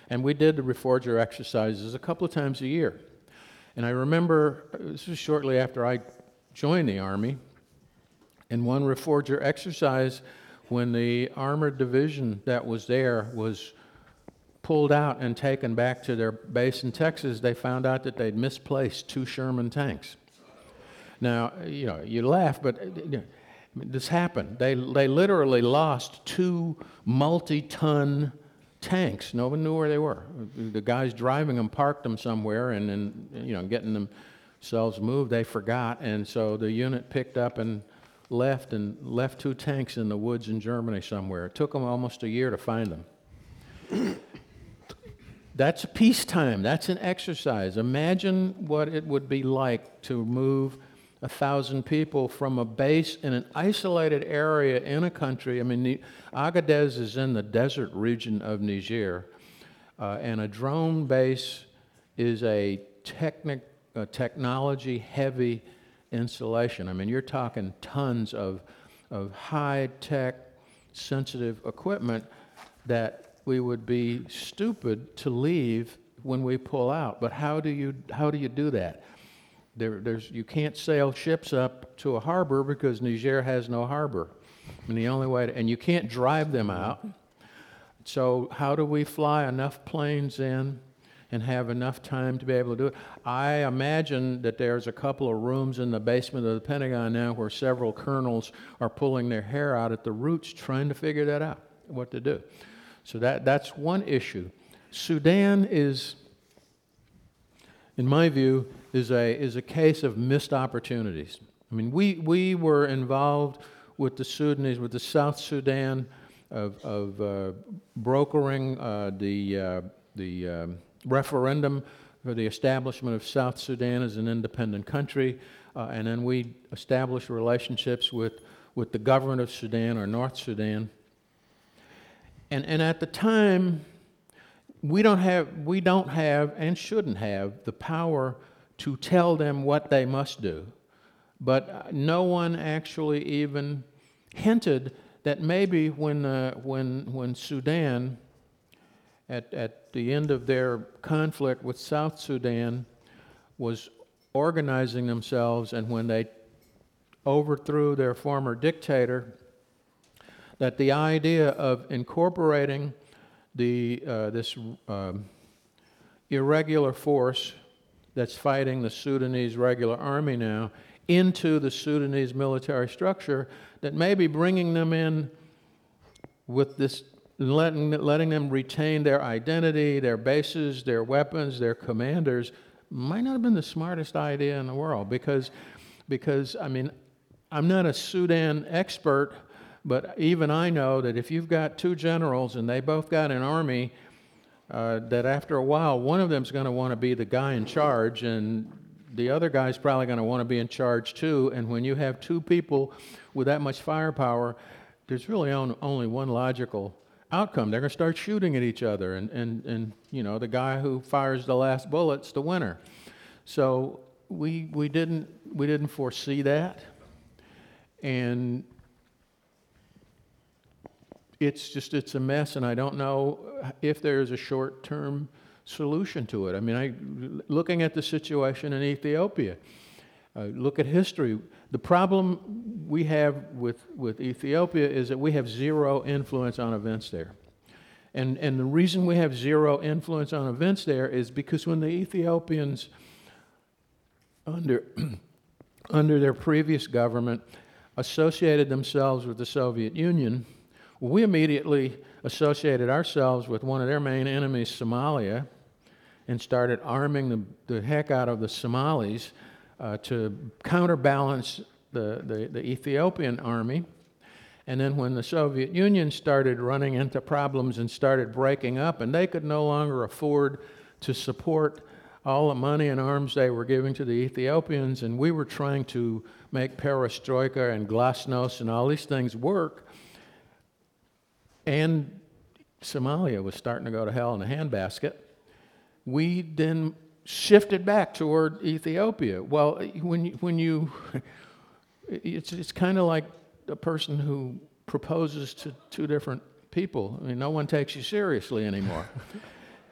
And we did the Reforger exercises a couple of times a year. And I remember, this was shortly after I joined the Army, in one Reforger exercise, when the armored division that was there was pulled out and taken back to their base in Texas, they found out that they'd misplaced two Sherman tanks. Now, you know, you laugh, but uh, this happened. They, they literally lost two multi-ton tanks. No one knew where they were. The guys driving them parked them somewhere, and then, you know, getting themselves moved, they forgot, and so the unit picked up and left and left two tanks in the woods in Germany somewhere. It took them almost a year to find them. That's peacetime. That's an exercise. Imagine what it would be like to move a thousand people from a base in an isolated area in a country. I mean, Agadez is in the desert region of Niger, uh, and a drone base is a, technic, a technology-heavy installation. I mean, you're talking tons of, of high-tech, sensitive equipment that we would be stupid to leave when we pull out. But how do you how do you do that? There, there's you can't sail ships up to a harbor because Niger has no harbor. I mean, the only way to, and you can't drive them out. So how do we fly enough planes in and have enough time to be able to do it? I imagine that there's a couple of rooms in the basement of the Pentagon now where several colonels are pulling their hair out at the roots trying to figure that out, what to do. So that, that's one issue. Sudan is, in my view, is a, is a case of missed opportunities. I mean, we, we were involved with the Sudanese, with the South Sudan, of, of uh, brokering uh, the, uh, the um, referendum for the establishment of South Sudan as an independent country, uh, and then we established relationships with, with the government of Sudan, or North Sudan. And, and at the time, we don't have, we don't have and shouldn't have the power to tell them what they must do. But no one actually even hinted that maybe when, uh, when, when Sudan, at, at the end of their conflict with South Sudan, was organizing themselves, and when they overthrew their former dictator, that the idea of incorporating the, uh, this um, irregular force that's fighting the Sudanese regular army now into the Sudanese military structure, that maybe bringing them in with this, letting, letting them retain their identity, their bases, their weapons, their commanders, might not have been the smartest idea in the world, because, because I mean, I'm not a Sudan expert, but even I know that if you've got two generals and they both got an army, uh, that after a while, one of them's going to want to be the guy in charge, and the other guy's probably going to want to be in charge too. And when you have two people with that much firepower, there's really on, only one logical outcome. They're going to start shooting at each other, and, and, and you know, the guy who fires the last bullet's the winner. So we, we, didn't, we didn't foresee that. And it's just, it's a mess, and I don't know if there's a short-term solution to it. I mean, I, looking at the situation in Ethiopia, uh, look at history. The problem we have with, with Ethiopia is that we have zero influence on events there. And, and the reason we have zero influence on events there is because when the Ethiopians, under, under their previous government, associated themselves with the Soviet Union, we immediately associated ourselves with one of their main enemies, Somalia, and started arming the, the heck out of the Somalis uh, to counterbalance the, the, the Ethiopian army. And then when the Soviet Union started running into problems and started breaking up, and they could no longer afford to support all the money and arms they were giving to the Ethiopians, and we were trying to make perestroika and glasnost and all these things work, and Somalia was starting to go to hell in a handbasket, we then shifted back toward Ethiopia. Well, when you, when you it's, it's kind of like a person who proposes to two different people. I mean, no one takes you seriously anymore.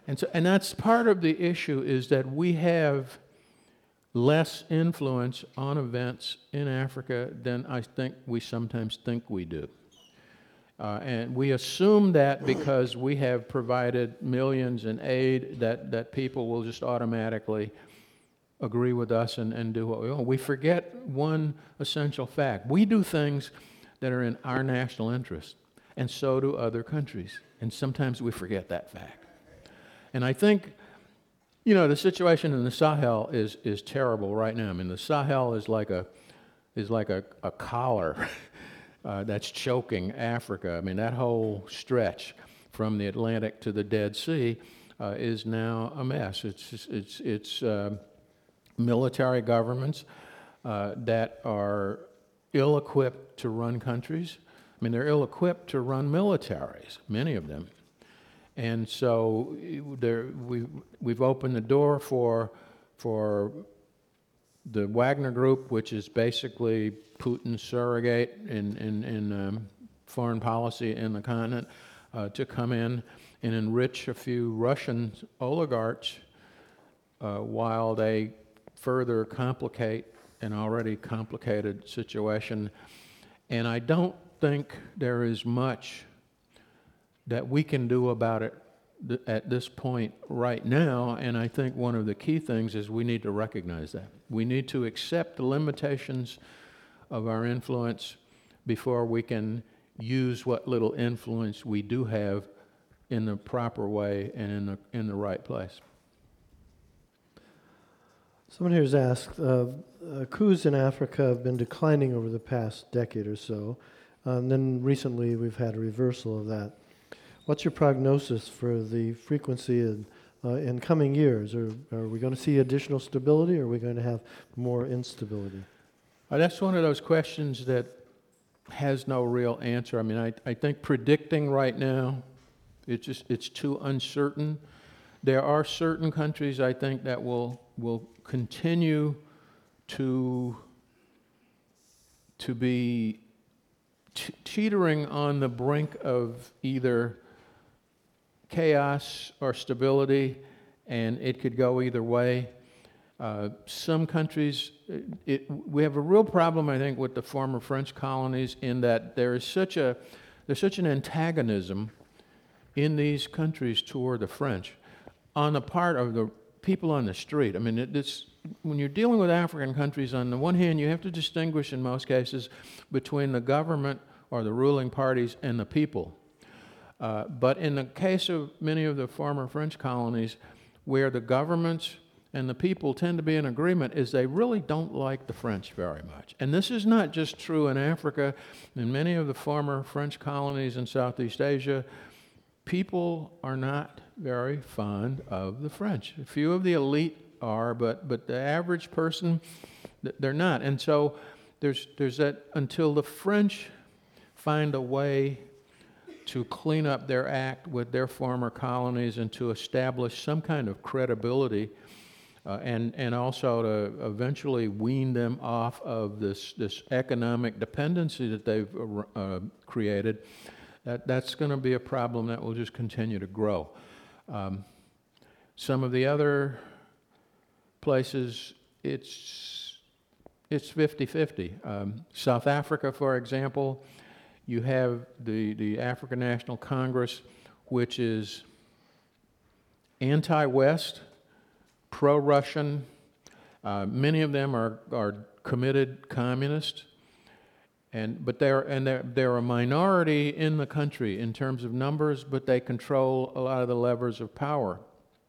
And so, and that's part of the issue, is that we have less influence on events in Africa than I think we sometimes think we do. Uh, and we assume that because we have provided millions in aid, that, that people will just automatically agree with us and, and do what we want. We forget one essential fact. We do things that are in our national interest, and so do other countries. And sometimes we forget that fact. And I think, you know, the situation in the Sahel is, is terrible right now. I mean, the Sahel is like a, is like a, a collar uh, that's choking Africa. I mean, that whole stretch from the Atlantic to the Dead Sea uh, is now a mess. It's, it's, it's uh, military governments uh, that are ill-equipped to run countries. I mean, they're ill-equipped to run militaries, many of them. And so there, we, we've opened the door for, for the Wagner Group, which is basically Putin's surrogate in, in, in um, foreign policy in the continent, uh, to come in and enrich a few Russian oligarchs uh, while they further complicate an already complicated situation. And I don't think there is much that we can do about it th- at this point right now, and I think one of the key things is we need to recognize that. We need to accept the limitations of our influence before we can use what little influence we do have in the proper way and in the, in the right place. Someone here has asked, uh, uh, coups in Africa have been declining over the past decade or so, uh, and then recently we've had a reversal of that. What's your prognosis for the frequency in, uh, in coming years? Are, are we going to see additional stability, or are we going to have more instability? Uh, that's one of those questions that has no real answer. I mean, I, I think predicting right now, it's just, it's too uncertain. There are certain countries, I think, that will will continue to to be t- teetering on the brink of either chaos or stability, and it could go either way. Uh, some countries, it, it, we have a real problem, I think, with the former French colonies, in that there is such a there's such an antagonism in these countries toward the French on the part of the people on the street. I mean, it, it's, when you're dealing with African countries, on the one hand, you have to distinguish in most cases between the government or the ruling parties and the people. Uh, but in the case of many of the former French colonies, where the governments and the people tend to be in agreement, is they really don't like the French very much. And this is not just true in Africa. In many of the former French colonies in Southeast Asia, people are not very fond of the French. A few of the elite are, but but the average person, they're not. And so there's there's that, until the French find a way to clean up their act with their former colonies and to establish some kind of credibility, uh, and and also to eventually wean them off of this this economic dependency that they've uh, created, that that's going to be a problem that will just continue to grow. Um, some of the other places, it's it's fifty-fifty. Um, South Africa, for example, you have the, the African National Congress, which is anti-West, pro-Russian. Uh, many of them are, are committed communists. And, but they're, and they're, they're a minority in the country in terms of numbers, but they control a lot of the levers of power.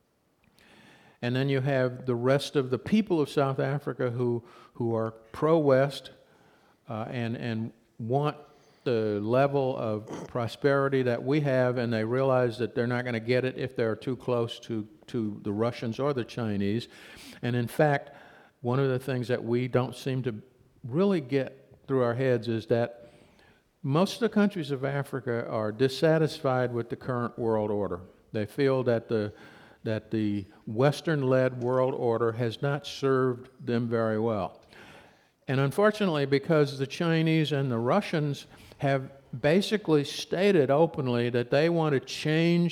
And then you have the rest of the people of South Africa who, who are pro-West uh, and, and want the level of prosperity that we have, and they realize that they're not going to get it if they're too close to, to the Russians or the Chinese. And in fact, one of the things that we don't seem to really get through our heads is that most of the countries of Africa are dissatisfied with the current world order. They feel that the that the Western-led world order has not served them very well. And unfortunately, because the Chinese and the Russians have basically stated openly that they want to change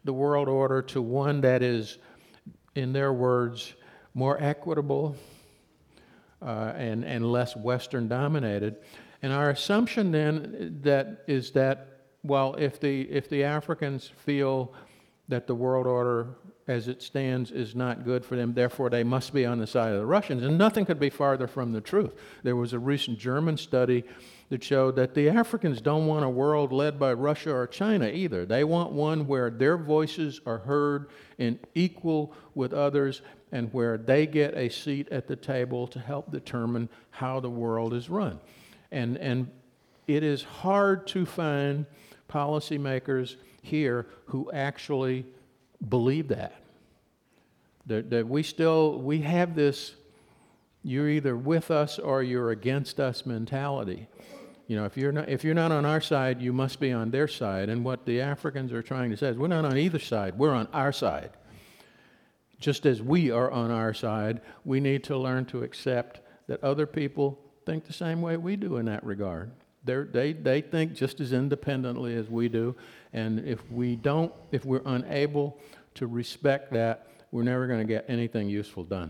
the world order to one that is, in their words, more equitable uh, and, and less Western dominated. And our assumption then that is that, well, if the, if the Africans feel that the world order as it stands is not good for them, therefore they must be on the side of the Russians. And nothing could be farther from the truth. There was a recent German study that showed that the Africans don't want a world led by Russia or China either. They want one where their voices are heard and equal with others, and where they get a seat at the table to help determine how the world is run. And, and it is hard to find policymakers here who actually believe that. That, that we still, we have this, you're either with us or you're against us mentality. You know, if you're not, if you're not on our side, you must be on their side. And what the Africans are trying to say is, we're not on either side, we're on our side. Just as we are on our side, we need to learn to accept that other people think the same way we do in that regard. They're, they they think just as independently as we do, and if we don't, if we're unable to respect that, we're never going to get anything useful done.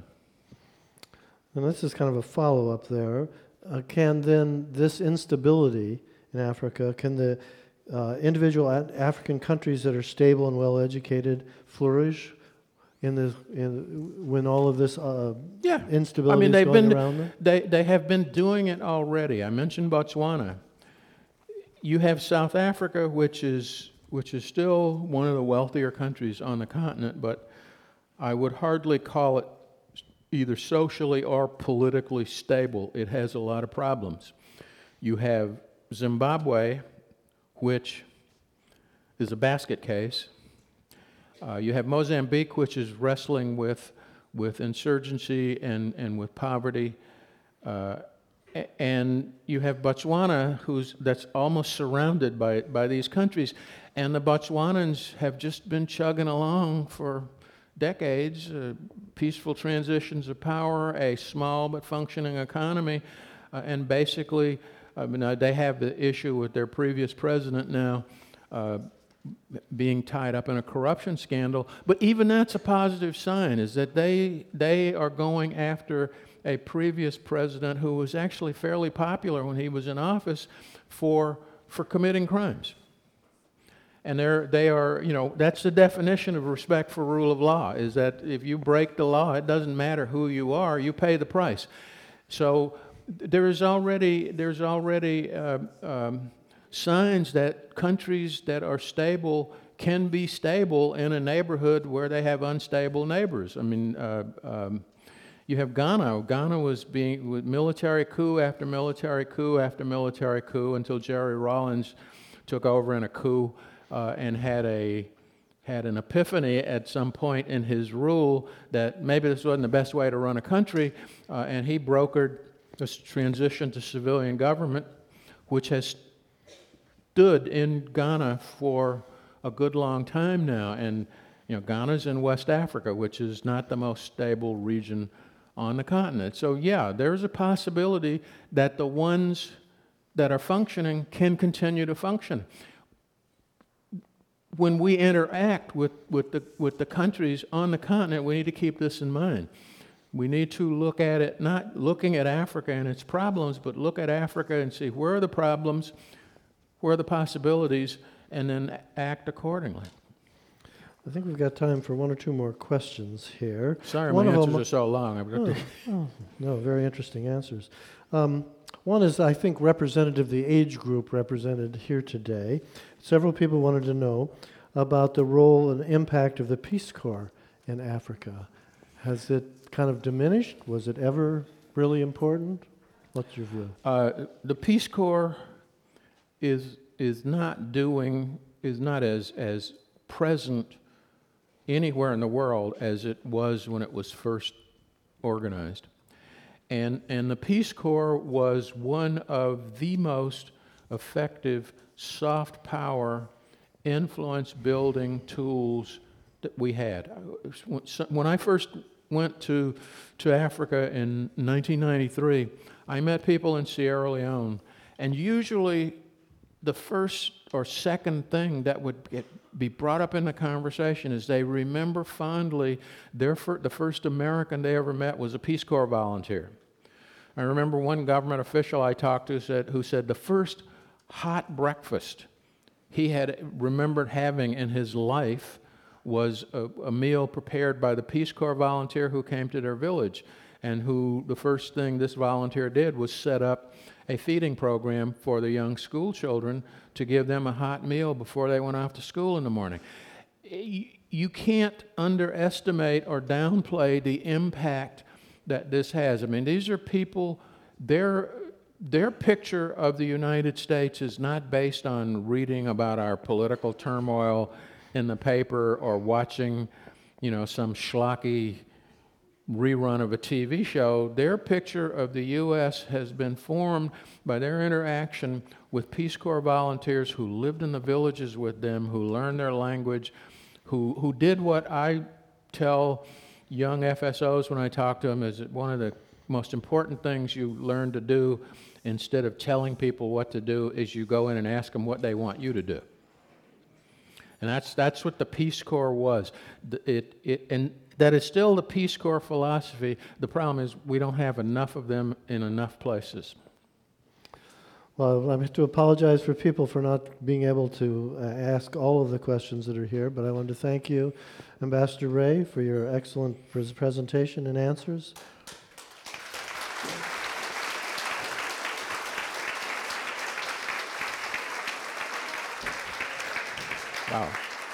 And this is kind of a follow-up there. Uh, can then this instability in Africa, can the uh, individual a- African countries that are stable and well-educated flourish in the in when all of this uh, Yeah, instability I mean, is they've going been around them? they they have been doing it already. I mentioned Botswana. You have South Africa, which is which is still one of the wealthier countries on the continent, but I would hardly call it either socially or politically stable. It has a lot of problems. You have Zimbabwe, which is a basket case. Uh, you have Mozambique, which is wrestling with with insurgency and, and with poverty. Uh, a- and you have Botswana, who's that's almost surrounded by, by these countries. And the Botswanans have just been chugging along for decades, uh, peaceful transitions of power, a small but functioning economy, uh, and basically, I mean, uh, they have the issue with their previous president now uh, being tied up in a corruption scandal. But even that's a positive sign, is that they they are going after a previous president who was actually fairly popular when he was in office for for committing crimes. And they're, they are, you know, that's the definition of respect for rule of law, is that if you break the law, it doesn't matter who you are, you pay the price. So there is already, there's already uh, um, signs that countries that are stable can be stable in a neighborhood where they have unstable neighbors. I mean, uh, um, you have Ghana. Ghana was being, with military coup after military coup after military coup until Jerry Rawlings took over in a coup. Uh, and had a had an epiphany at some point in his rule that maybe this wasn't the best way to run a country, uh, and he brokered this transition to civilian government, which has stood in Ghana for a good long time now. And you know, Ghana's in West Africa, which is not the most stable region on the continent. So yeah, there's a possibility that the ones that are functioning can continue to function. When we interact with, with, the, with the countries on the continent, we need to keep this in mind. We need to look at it, not looking at Africa and its problems, but look at Africa and see where are the problems, where are the possibilities, and then act accordingly. I think we've got time for one or two more questions here. Sorry, one my of answers them, are so long. I've got oh, to... oh, no, very interesting answers. Um, one is, I think, representative of the age group represented here today. Several people wanted to know about the role and impact of the Peace Corps in Africa. Has it kind of diminished? Was it ever really important? What's your view? Uh, the Peace Corps is is not doing is not as as present anywhere in the world as it was when it was first organized. And, and the Peace Corps was one of the most effective soft power influence building tools that we had. When I first went to, to Africa in nineteen ninety-three, I met people in Sierra Leone, and usually the first or second thing that would get be brought up in the conversation as they remember fondly their fir- the first American they ever met was a Peace Corps volunteer. I remember one government official I talked to said, who said the first hot breakfast he had remembered having in his life was a, a meal prepared by the Peace Corps volunteer who came to their village, and who the first thing this volunteer did was set up a feeding program for the young school children to give them a hot meal before they went off to school in the morning. You can't underestimate or downplay the impact that this has. I mean, these are people, their, their picture of the United States is not based on reading about our political turmoil in the paper or watching, you know, some schlocky rerun of a T V show. Their picture of the U S has been formed by their interaction with Peace Corps volunteers who lived in the villages with them, who learned their language, who, who did what I tell young F S Os when I talk to them is that one of the most important things you learn to do instead of telling people what to do is you go in and ask them what they want you to do. And that's, that's what the Peace Corps was. It, it, and that is still the Peace Corps philosophy. The problem is we don't have enough of them in enough places. Well, I have to apologize for people for not being able to uh, ask all of the questions that are here, but I want to thank you, Ambassador Ray, for your excellent pres- presentation and answers. Wow.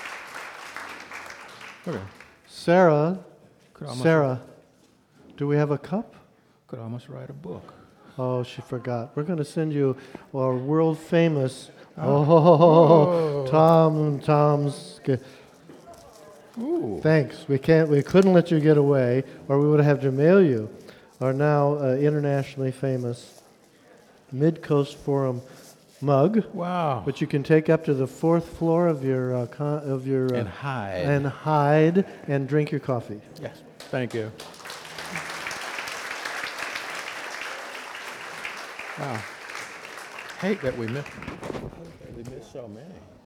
Okay. Sarah, Could almost, Sarah, do we have a cup? could almost write a book. Oh, she forgot. We're going to send you our world famous. Oh. Oh, Tom, Tom's. Ooh. Thanks. We can't. We couldn't let you get away, or we would have to mail you our now uh, internationally famous Mid-Coast Forum mug, Wow. which you can take up to the fourth floor of your uh, con- of your uh, And hide. and hide and drink your coffee. Yes. Thank you. Wow. Hate that we missed. We missed so many.